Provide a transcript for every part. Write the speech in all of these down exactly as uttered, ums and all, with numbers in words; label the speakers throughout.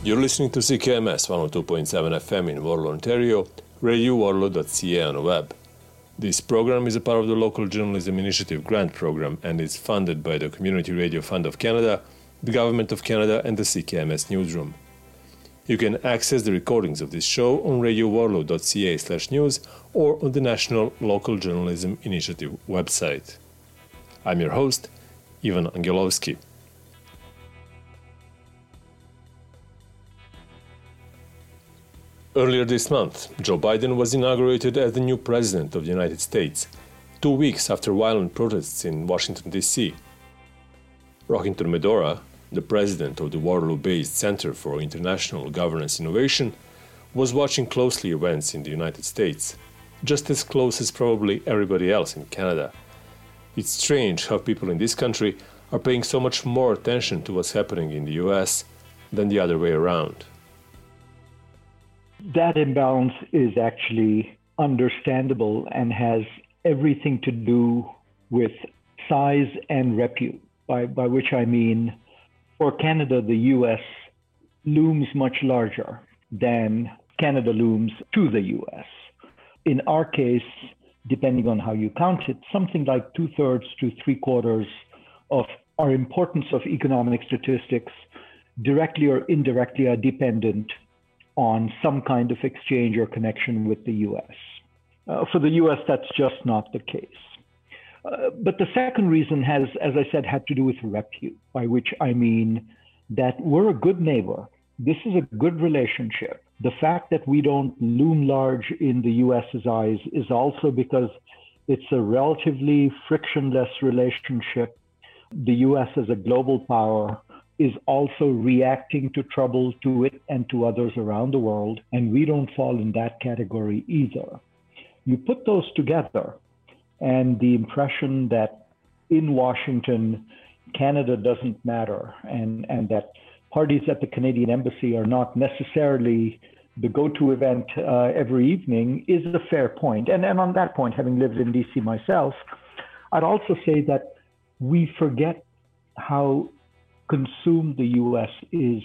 Speaker 1: You're listening to C K M S one oh two point seven F M in Warlow, Ontario, radio warlow dot c a on the web. This program is a part of the Local Journalism Initiative grant program and is funded by the Community Radio Fund of Canada, the Government of Canada and the C K M S Newsroom. You can access the recordings of this show on radio warlow dot c a slash news or on the National Local Journalism Initiative website. I'm your host, Ivan Angelovsky. Earlier this month, Joe Biden was inaugurated as the new president of the United States, two weeks after violent protests in Washington, D C. Rohinton Medhora, the president of the Waterloo-based Center for International Governance Innovation, was watching closely events in the United States, just as close as probably everybody else in Canada. It's strange how people in this country are paying so much more attention to what's happening in the U S than the other way around.
Speaker 2: That imbalance is actually understandable and has everything to do with size and repute, by, by which I mean for Canada, the U S looms much larger than Canada looms to the U S. In our case, depending on how you count it, something like two-thirds to three-quarters of our importance of economic statistics directly or indirectly are dependent on some kind of exchange or connection with the U S. Uh, for the U S, that's just not the case. Uh, but the second reason has, as I said, had to do with repute, by which I mean that we're a good neighbor. This is a good relationship. The fact that we don't loom large in the US's eyes is also because it's a relatively frictionless relationship. The U S as a global power is also reacting to trouble, to it and to others around the world, and we don't fall in that category either. You put those together, and the impression that in Washington, Canada doesn't matter, and, and that parties at the Canadian Embassy are not necessarily the go-to event uh, every evening is a fair point. And, and on that point, having lived in D C myself, I'd also say that we forget how consumed the U S is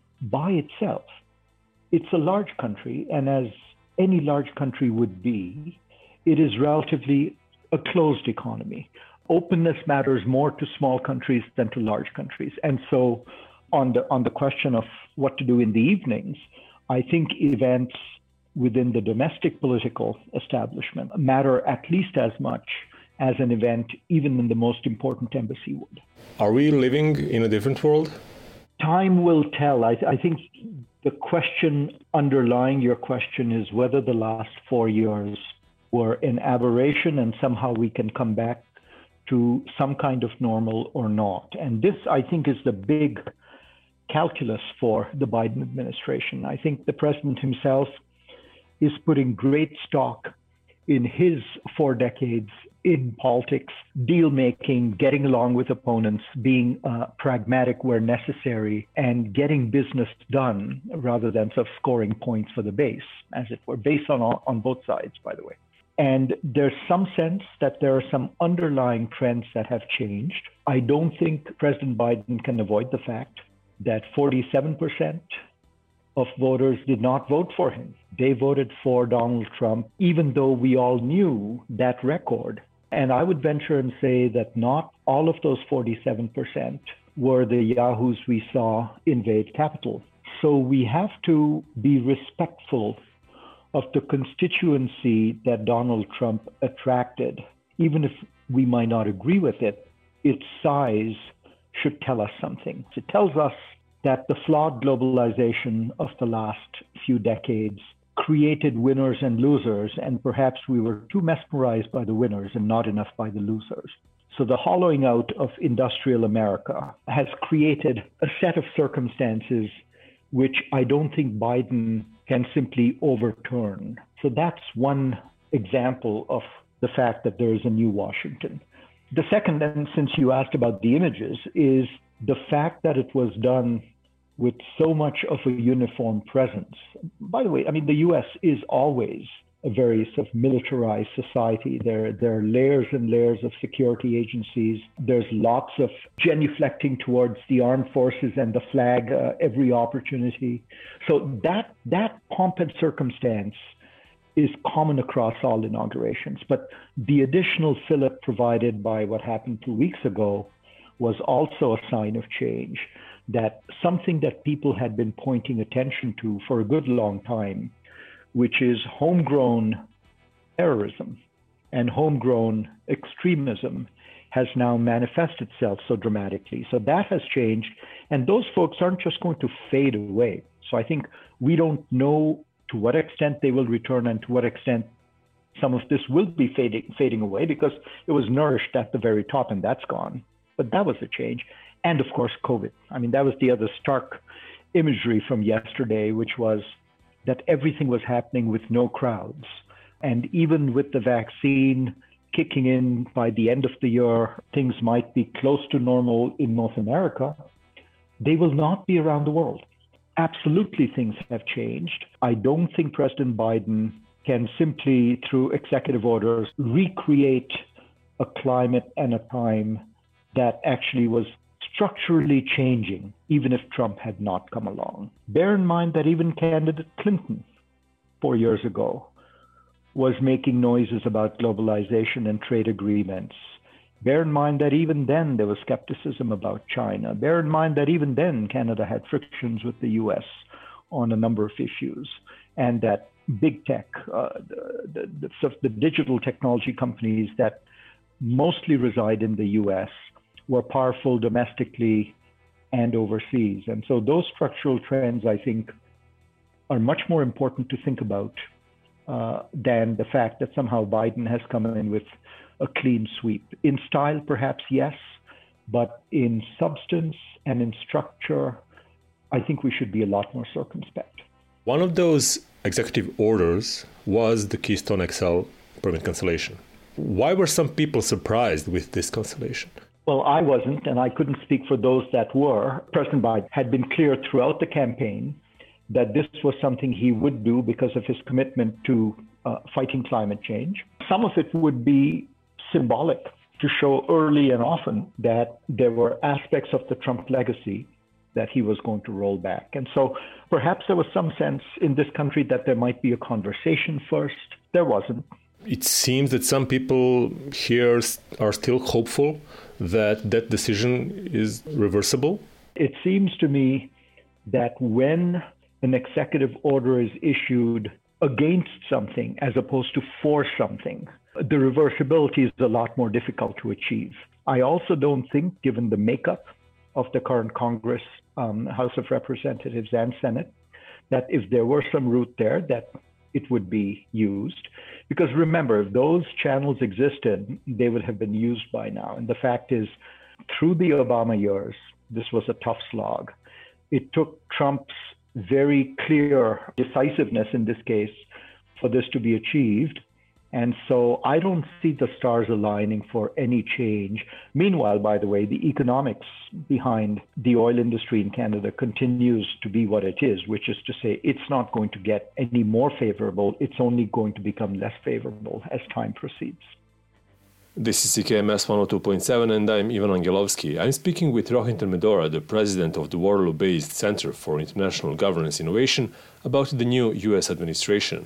Speaker 2: by itself. It's a large country, and as any large country would be, it is relatively a closed economy. Openness matters more to small countries than to large countries. And so on the on the question of what to do in the evenings, I think events within the domestic political establishment matter at least as much as an event even in the most important embassy would.
Speaker 1: Are we living in a different world?
Speaker 2: Time will tell. I, I think the question underlying your question is whether the last four years were an aberration and somehow we can come back to some kind of normal or not. And this, I think, is the big calculus for the Biden administration. I think the president himself is putting great stock in his four decades in politics, deal-making, getting along with opponents, being uh, pragmatic where necessary, and getting business done rather than sort of scoring points for the base, as it were, based on, on both sides, by the way. And there's some sense that there are some underlying trends that have changed. I don't think President Biden can avoid the fact that forty-seven percent of voters did not vote for him. They voted for Donald Trump, even though we all knew that record. And I would venture and say that not all of those forty-seven percent were the yahoos we saw invade Capitol. So we have to be respectful of the constituency that Donald Trump attracted. Even if we might not agree with it, its size should tell us something. It tells us that the flawed globalization of the last few decades created winners and losers, and perhaps we were too mesmerized by the winners and not enough by the losers. So the hollowing out of industrial America has created a set of circumstances which I don't think Biden can simply overturn. So that's one example of the fact that there is a new Washington. The second, and since you asked about the images, is the fact that it was done with so much of a uniform presence. By the way, I mean, the U S is always a very sort of militarized society. There, there are layers and layers of security agencies. There's lots of genuflecting towards the armed forces and the flag uh, every opportunity. So that that pomp and circumstance is common across all inaugurations. But the additional fillip provided by what happened two weeks ago was also a sign of change, that something that people had been pointing attention to for a good long time, which is homegrown terrorism and homegrown extremism, has now manifested itself so dramatically. So that has changed. And those folks aren't just going to fade away. So I think we don't know to what extent they will return and to what extent some of this will be fading, fading away, because it was nourished at the very top and that's gone. But that was a change. And of course, COVID. I mean, that was the other stark imagery from yesterday, which was that everything was happening with no crowds. And even with the vaccine kicking in by the end of the year, things might be close to normal in North America. They will not be around the world. Absolutely, things have changed. I don't think President Biden can simply, through executive orders, recreate a climate and a time that actually was structurally changing, even if Trump had not come along. Bear in mind that even candidate Clinton, four years ago, was making noises about globalization and trade agreements. Bear in mind that even then there was skepticism about China. Bear in mind that even then Canada had frictions with the U S on a number of issues, and that big tech, uh, the, the, the, the digital technology companies that mostly reside in the U S were powerful domestically and overseas. And so those structural trends, I think, are much more important to think about uh, than the fact that somehow Biden has come in with a clean sweep. In style, perhaps, yes, but in substance and in structure, I think we should be a lot more circumspect.
Speaker 1: One of those executive orders was the Keystone X L permit cancellation. Why were some people surprised with this cancellation?
Speaker 2: Well, I wasn't, and I couldn't speak for those that were. President Biden had been clear throughout the campaign that this was something he would do because of his commitment to uh, fighting climate change. Some of it would be symbolic to show early and often that there were aspects of the Trump legacy that he was going to roll back. And so perhaps there was some sense in this country that there might be a conversation first. There wasn't.
Speaker 1: It seems that some people here are still hopeful that that decision is reversible.
Speaker 2: It seems to me that when an executive order is issued against something as opposed to for something, the reversibility is a lot more difficult to achieve. I also don't think, given the makeup of the current Congress, um, House of Representatives and Senate, that if there were some route there, that it would be used. Because remember, if those channels existed, they would have been used by now. And the fact is, through the Obama years, this was a tough slog. It took Trump's very clear decisiveness in this case for this to be achieved. And so I don't see the stars aligning for any change. Meanwhile, by the way, the economics behind the oil industry in Canada continues to be what it is, which is to say it's not going to get any more favorable. It's only going to become less favorable as time proceeds.
Speaker 1: This is C K M S one oh two point seven and I'm Ivan Angelovsky. I'm speaking with Rohinton Medhora, the president of the Waterloo-based Center for International Governance Innovation, about the new U S administration.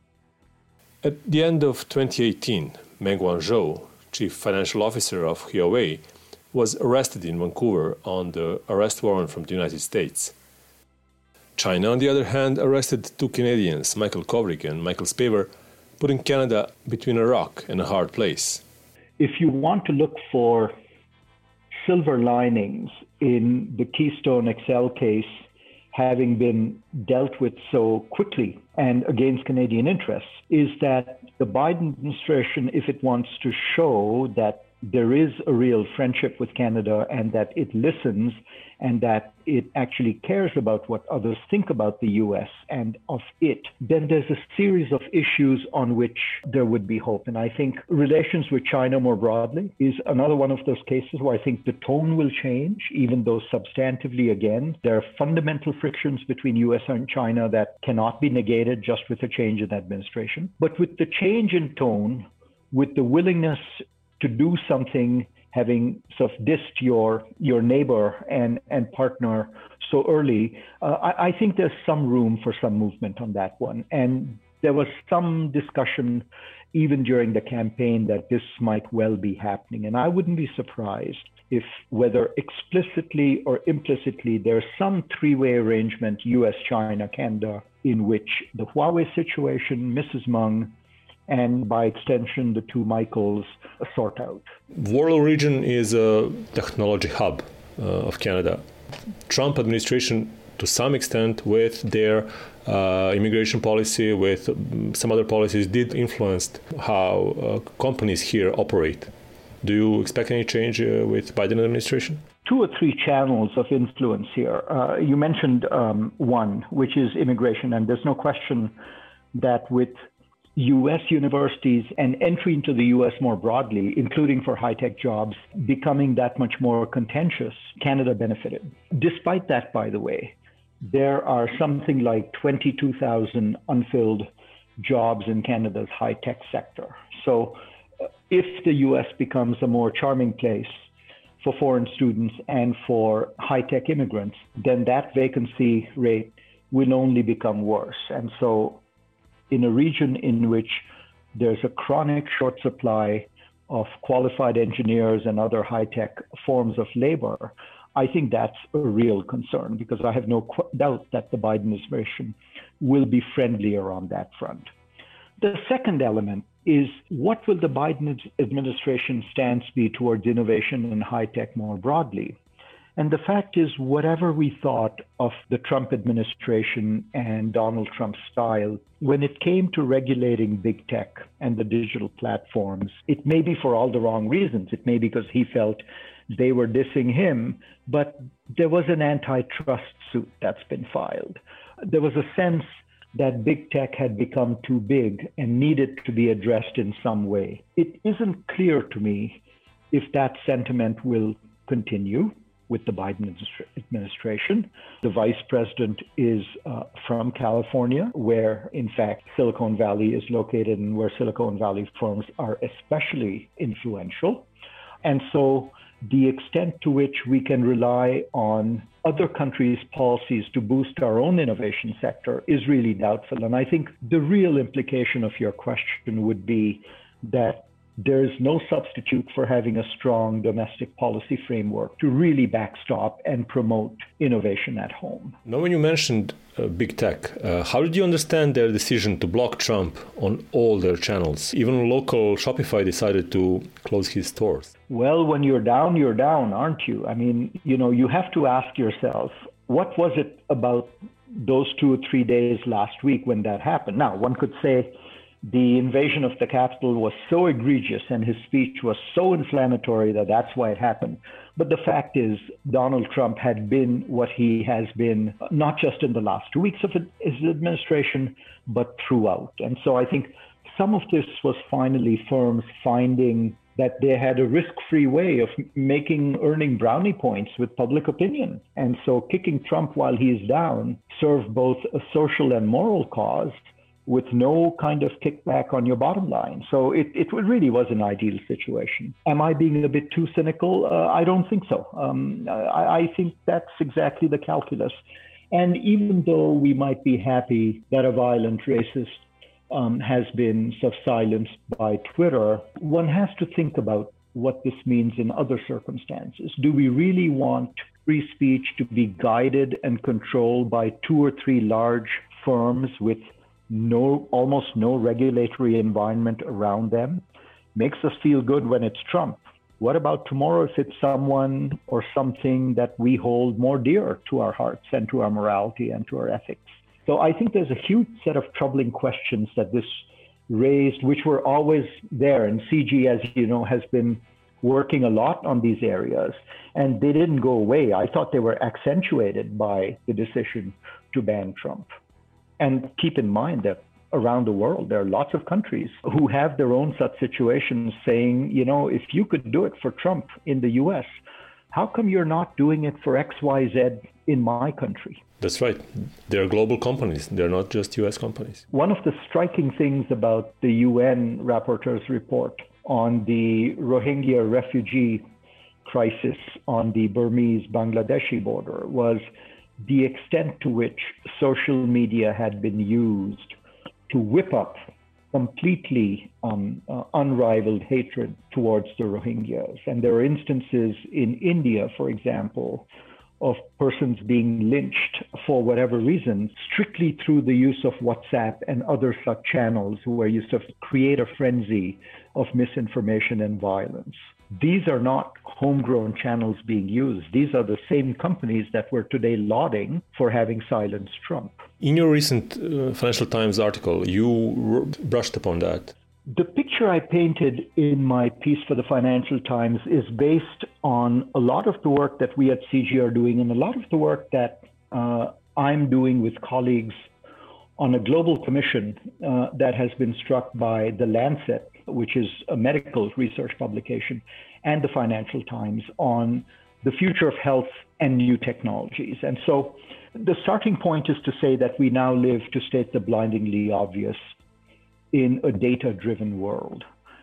Speaker 1: At the end of twenty eighteen, Meng Wanzhou, chief financial officer of Huawei, was arrested in Vancouver on the arrest warrant from the United States. China, on the other hand, arrested two Canadians, Michael Kovrig and Michael Spavor, putting Canada between a rock and a hard place.
Speaker 2: If you want to look for silver linings in the Keystone X L case having been dealt with so quickly and against Canadian interests, is that the Biden administration, if it wants to show that there is a real friendship with Canada and that it listens and that it actually cares about what others think about the U S and of it, then there's a series of issues on which there would be hope. And I think relations with China more broadly is another one of those cases where I think the tone will change, even though substantively, again, there are fundamental frictions between U S and China that cannot be negated. anticipated just with a change in administration. But with the change in tone, with the willingness to do something, having sort of dissed your your neighbor and, and partner so early, uh, I, I think there's some room for some movement on that one. And there was some discussion even during the campaign that this might well be happening. And I wouldn't be surprised if, whether explicitly or implicitly, there's some three-way arrangement, U S, China, Canada, in which the Huawei situation, Missus Meng, and by extension, the two Michaels uh, sort out.
Speaker 1: World region is a technology hub uh, of Canada. Trump administration, to some extent, with their uh, immigration policy, with um, some other policies, did influence how uh, companies here operate. Do you expect any change uh, with Biden administration?
Speaker 2: Two or three channels of influence here. Uh, you mentioned um, one, which is immigration, and there's no question that with U S universities and entry into the U S more broadly, including for high-tech jobs, becoming that much more contentious, Canada benefited. Despite that, by the way, there are something like twenty-two thousand unfilled jobs in Canada's high-tech sector. So uh, if the U S becomes a more charming place for foreign students and for high-tech immigrants, then that vacancy rate will only become worse. And so in a region in which there's a chronic short supply of qualified engineers and other high-tech forms of labor, I think that's a real concern, because I have no qu- doubt that the Biden administration will be friendlier on that front. The second element is, what will the Biden administration stance be towards innovation and high-tech more broadly? And the fact is, whatever we thought of the Trump administration and Donald Trump's style, when it came to regulating big tech and the digital platforms, it may be for all the wrong reasons. It may be because he felt they were dissing him, but there was an antitrust suit that's been filed. There was a sense that big tech had become too big and needed to be addressed in some way. It isn't clear to me if that sentiment will continue with the Biden administration. The vice president is uh, from California, where in fact Silicon Valley is located and where Silicon Valley firms are especially influential. And so the extent to which we can rely on other countries' policies to boost our own innovation sector is really doubtful. And I think the real implication of your question would be that there is no substitute for having a strong domestic policy framework to really backstop and promote innovation at home.
Speaker 1: Now, when you mentioned uh, big tech, uh, how did you understand their decision to block Trump on all their channels? Even local Shopify decided to close his stores.
Speaker 2: Well, when you're down, you're down, aren't you? I mean, you know, you have to ask yourself, what was it about those two or three days last week when that happened? Now, one could say, the invasion of the Capitol was so egregious and his speech was so inflammatory that that's why it happened. But the fact is, Donald Trump had been what he has been, not just in the last two weeks of his administration, but throughout. And so I think some of this was finally firms finding that they had a risk-free way of making, earning brownie points with public opinion. And so kicking Trump while he's down served both a social and moral cause, with no kind of kickback on your bottom line. So it, it really was an ideal situation. Am I being a bit too cynical? Uh, I don't think so. Um, I, I think that's exactly the calculus. And even though we might be happy that a violent racist um, has been sort of silenced by Twitter, one has to think about what this means in other circumstances. Do we really want free speech to be guided and controlled by two or three large firms with no, almost no regulatory environment around them? Makes us feel good when it's Trump. What about tomorrow if it's someone or something that we hold more dear to our hearts and to our morality and to our ethics? So I think there's a huge set of troubling questions that this raised, which were always there. And C G, as you know, has been working a lot on these areas, and they didn't go away. I thought they were accentuated by the decision to ban Trump. And keep in mind that around the world, there are lots of countries who have their own such situations saying, you know, if you could do it for Trump in the U S, How come you're not doing it for X Y Z in my country?
Speaker 1: That's right. They're global companies. They're not just U S companies.
Speaker 2: One of the striking things about the U N rapporteur's report on the Rohingya refugee crisis on the Burmese-Bangladeshi border was the extent to which social media had been used to whip up completely um, uh, unrivaled hatred towards the Rohingyas. And there are instances in India, for example, of persons being lynched for whatever reason, strictly through the use of WhatsApp and other such channels where you sort of create a frenzy of misinformation and violence. These are not homegrown channels being used. These are the same companies that we're today lauding for having silenced Trump.
Speaker 1: In your recent uh, Financial Times article, you r- brushed upon that.
Speaker 2: The picture I painted in my piece for the Financial Times is based on a lot of the work that we at C G are doing and a lot of the work that uh, I'm doing with colleagues on a global commission uh, that has been struck by The Lancet, which is a medical research publication, and the Financial Times on the future of health and new technologies. And so the starting point is to say that we now live, to state the blindingly obvious, in a data-driven world.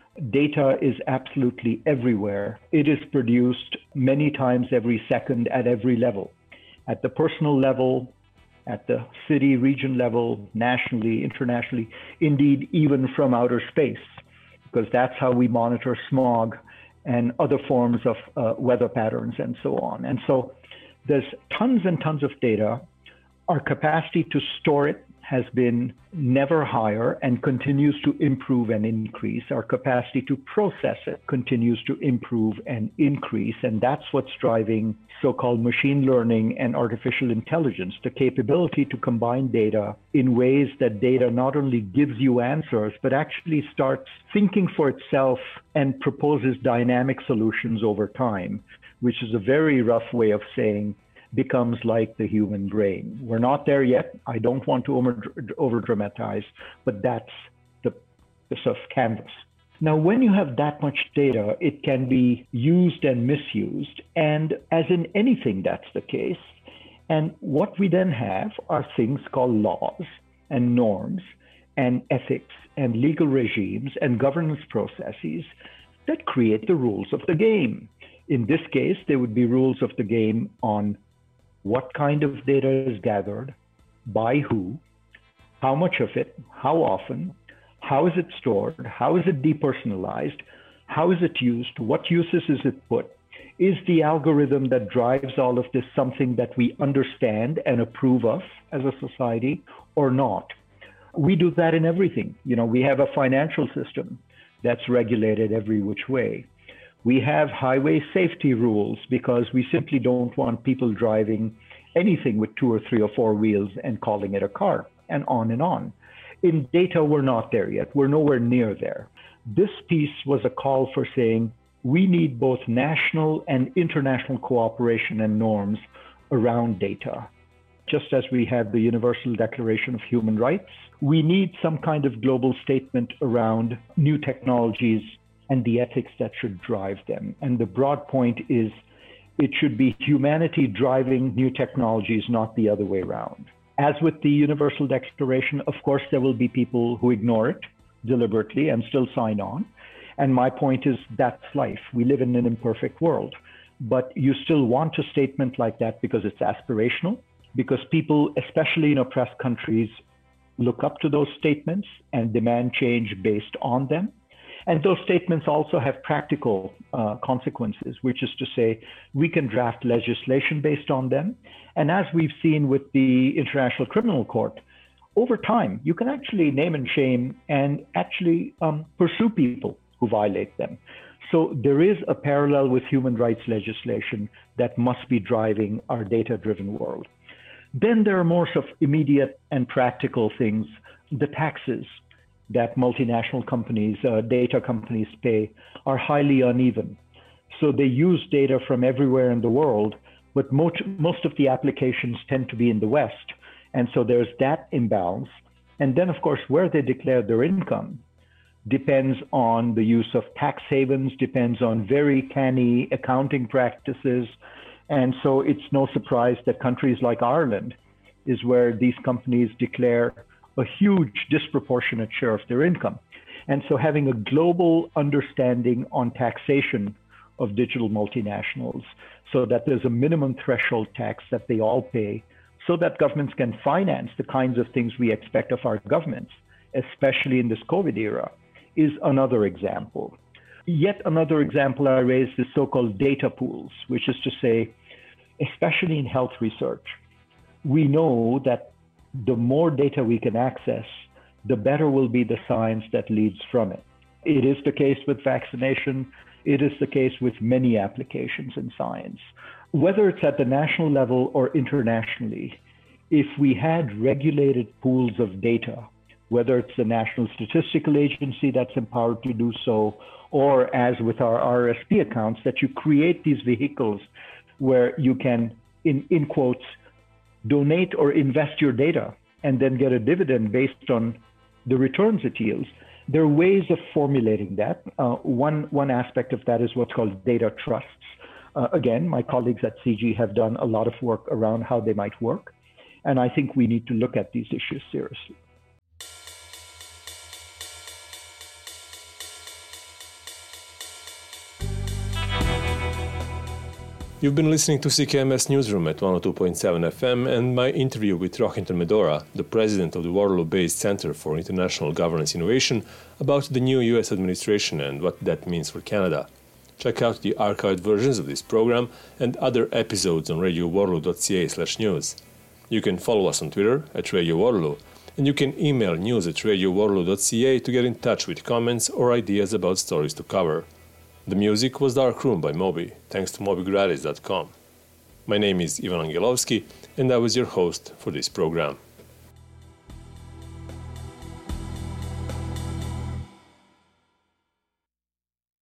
Speaker 2: Data is absolutely everywhere. It is produced many times every second at every level, at the personal level, at the city, region level, nationally, internationally, indeed, even from outer space, because that's how we monitor smog and other forms of uh, weather patterns and so on. And so there's tons and tons of data. Our capacity to store it has been never higher and continues to improve and increase. Our capacity to process it continues to improve and increase. And that's what's driving so-called machine learning and artificial intelligence, the capability to combine data in ways that data not only gives you answers, but actually starts thinking for itself and proposes dynamic solutions over time, which is a very rough way of saying becomes like the human brain. We're not there yet. I don't want to over, over dramatize, but that's the, the sort of canvas. Now, when you have that much data, it can be used and misused. And as in anything, that's the case. And what we then have are things called laws and norms and ethics and legal regimes and governance processes that create the rules of the game. In this case, there would be rules of the game on what kind of data is gathered, by who, how much of it, how often, how is it stored, how is it depersonalized, how is it used, what uses is it put? Is the algorithm that drives all of this something that we understand and approve of as a society or not? We do that in everything. You know, we have a financial system that's regulated every which way. We have highway safety rules because we simply don't want people driving anything with two or three or four wheels and calling it a car, and on and on. In data, we're not there yet. We're nowhere near there. This piece was a call for saying we need both national and international cooperation and norms around data. Just as we have the Universal Declaration of Human Rights, we need some kind of global statement around new technologies and the ethics that should drive them. And the broad point is it should be humanity driving new technologies, not the other way around. As with the Universal Declaration, of course, there will be people who ignore it deliberately and still sign on. And my point is that's life. We live in an imperfect world. But you still want a statement like that because it's aspirational, because people, especially in oppressed countries, look up to those statements and demand change based on them. And those statements also have practical uh, consequences, which is to say, we can draft legislation based on them. And as we've seen with the International Criminal Court, over time, you can actually name and shame and actually um, pursue people who violate them. So there is a parallel with human rights legislation that must be driving our data-driven world. Then there are more sort of immediate and practical things, the taxes that multinational companies, uh, data companies pay are highly uneven. So they use data from everywhere in the world, but most, most of the applications tend to be in the West. And so there's that imbalance. And then, of course, where they declare their income, depends on the use of tax havens, depends on very canny accounting practices. And so it's no surprise that countries like Ireland is where these companies declare a huge disproportionate share of their income. And so having a global understanding on taxation of digital multinationals so that there's a minimum threshold tax that they all pay so that governments can finance the kinds of things we expect of our governments, especially in this COVID era, is another example. Yet another example I raised is so-called data pools, which is to say, especially in health research, we know that the more data we can access, the better will be the science that leads from it. It is the case with vaccination. It is the case with many applications in science. Whether it's at the national level or internationally, if we had regulated pools of data, whether it's the National Statistical Agency that's empowered to do so, or as with our R S P accounts, that you create these vehicles where you can, in, in quotes, donate or invest your data and then get a dividend based on the returns it yields. There are ways of formulating that. Uh, one, one aspect of that is what's called data trusts. Uh, again, my colleagues at C G have done a lot of work around how they might work. And I think we need to look at these issues seriously.
Speaker 1: You've been listening to C K M S Newsroom at one oh two point seven F M and my interview with Rohinton Medhora, the president of the Waterloo-based Center for International Governance Innovation, about the new U S administration and what that means for Canada. Check out the archived versions of this program and other episodes on radio waterloo dot c a slash news. You can follow us on Twitter at Radio Waterloo, and you can email news at radio waterloo dot c a to get in touch with comments or ideas about stories to cover. The music was Dark Room by Moby, thanks to moby gratis dot com. My name is Ivan Angelovsky, and I was your host for this program.